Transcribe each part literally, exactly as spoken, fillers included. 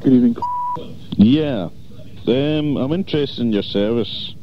Good evening. Yeah. Um, I'm interested in your service.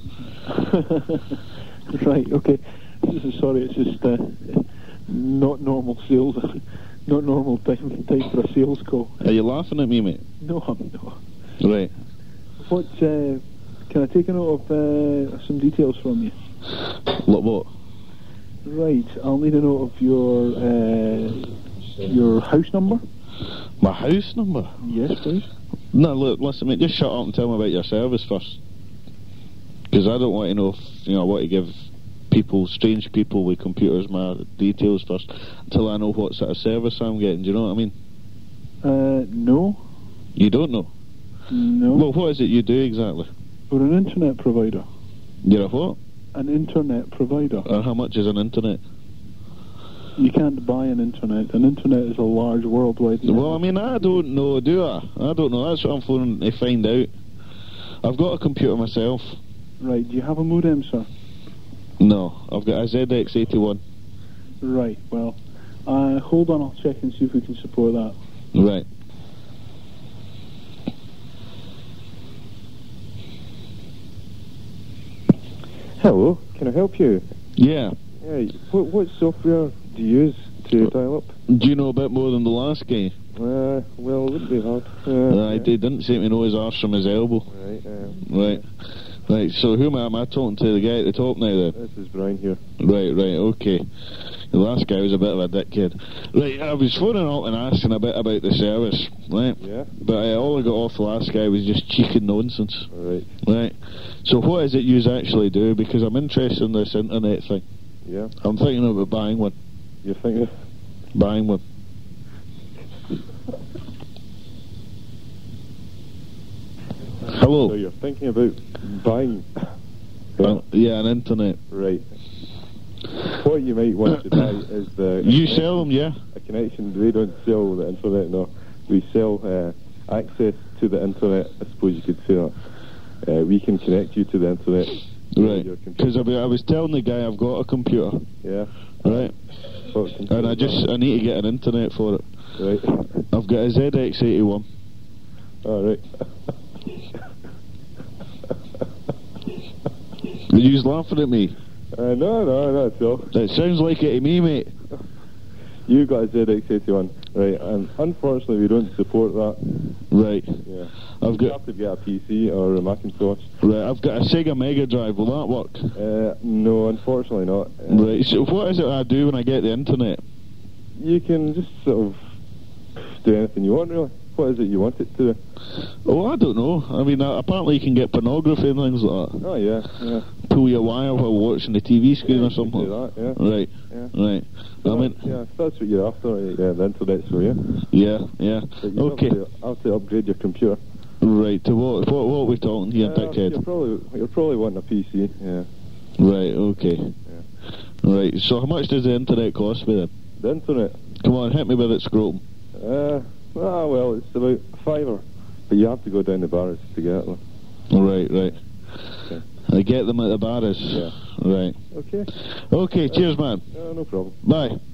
Right, okay. Sorry, it's just uh, not normal sales. Not normal time, time for a sales call. Are you laughing at me, mate? No, I'm not. Right. What, uh, can I take a note of uh, some details from you? What, what? Right, I'll need a note of your, uh, your house number. My house number? Yes, please. No, look, listen, mate, just shut up and tell me about your service first. Because I don't want to know if, you know, I want to give people, strange people with computers, my details first, until I know what sort of service I'm getting. Do you know what I mean? Uh, no. You don't know? No. Well, what is it you do exactly? We're an internet provider. You're a what? An internet provider. And how much is an internet? You can't buy an internet. An internet is a large worldwide network. Well, I mean, I don't know, do I? I don't know. That's what I'm phoning to find out. I've got a computer myself. Right. Do you have a modem, sir? No. I've got a Z X eighty-one. Right. Well, uh, hold on. I'll check and see if we can support that. Right. Hello. Can I help you? Yeah. Yeah. What, what software do you use to dial up? Do you know a bit more than the last guy? Uh, well, it wouldn't be hard. Uh, Uh, yeah. He didn't seem to know his arse from his elbow. Right. Um, Right. Right, so who am I? Am I talking to the guy at the top now then? This is Brian here. Right, right, okay. The last guy was a bit of a dickhead. Right, I was phoning up and asking a bit about the service, right? Yeah. But uh, all I got off the last guy was just cheek and nonsense. Right. Right. So what is it you actually do? Because I'm interested in this internet thing. Yeah. I'm thinking about buying one. You're thinking? Buying one. Hello? So you're thinking about buying? Uh, yeah, an internet. Right. What you might want to buy is the... You sell them, yeah? A connection. We don't sell the internet, no. We sell uh, access to the internet, I suppose you could say that. Uh, we can connect you to the internet. Right. Because I, I was telling the guy I've got a computer. Yeah. Right. What computer And I just, is that? I need to get an internet for it. Right. I've got a Z X eighty-one. All right. You're laughing at me. Uh, no, no, not at all. It sounds like it to me, mate. You got a Z X eighty-one, right? And unfortunately, we don't support that. Right. Yeah. I've You got have to get a P C or a Macintosh. right. I've got a Sega Mega Drive. Will that work? Uh, no, unfortunately not. Uh, Right. So what is it I do when I get the internet? You can just sort of do anything you want, really. What is it you want it to do? Oh, I don't know. I mean, uh, apparently you can get pornography and things like that. Oh yeah, yeah. Pull your wire while watching the T V screen Yeah, or you can something. do that, yeah. Right. Yeah. Right. I mean, yeah, if that's what you're after, right, yeah, the internet's for you. yeah, yeah. But you Okay. have to, have to upgrade your computer. Right. To what? What? What are we talking here, Uh, dickhead? You're probably, you're probably wanting a P C, yeah. Right. Okay. Right. So how much does the internet cost me then? The internet? Come on, hit me with it, scrotum. Uh, ah, well, it's about a fiver. But you have to go down the bars to get them. Right, right. Okay. I get them at the bars. Yeah. Right. Okay. Okay, cheers, man. Uh, no problem. Bye.